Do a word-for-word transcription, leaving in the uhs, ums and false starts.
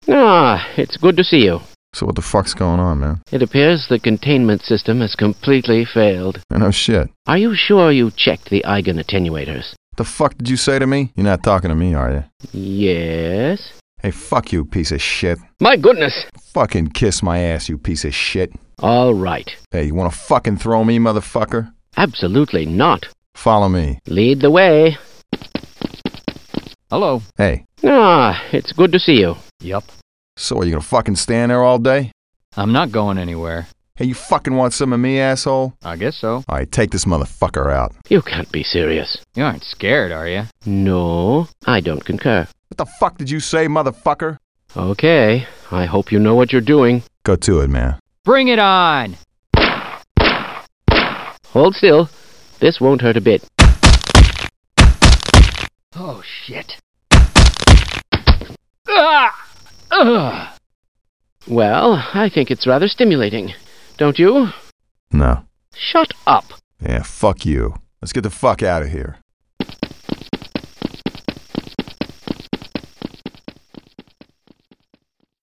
Ah, it's good to see you. So what the fuck's going on, man? It appears the containment system has completely failed. No shit. Are you sure you checked the Eigen attenuators? The fuck did you say to me? You're not talking to me, are you? Yes. Hey, fuck you, piece of shit. My goodness! Fucking kiss my ass, you piece of shit. All right. Hey, you wanna fucking throw me, motherfucker? Absolutely not. Follow me. Lead the way. Hello. Hey. Ah, it's good to see you. Yup. So are you gonna fucking stand there all day? I'm not going anywhere. Hey, you fucking want some of me, asshole? I guess so. Alright, take this motherfucker out. You can't be serious. You aren't scared, are you? No, I don't concur. What the fuck did you say, motherfucker? Okay, I hope you know what you're doing. Go to it, man. Bring it on! Hold still. This won't hurt a bit. Oh, shit. Ah! Ugh! Well, I think it's rather stimulating. Don't you? No. Shut up. Yeah, fuck you. Let's get the fuck out of here.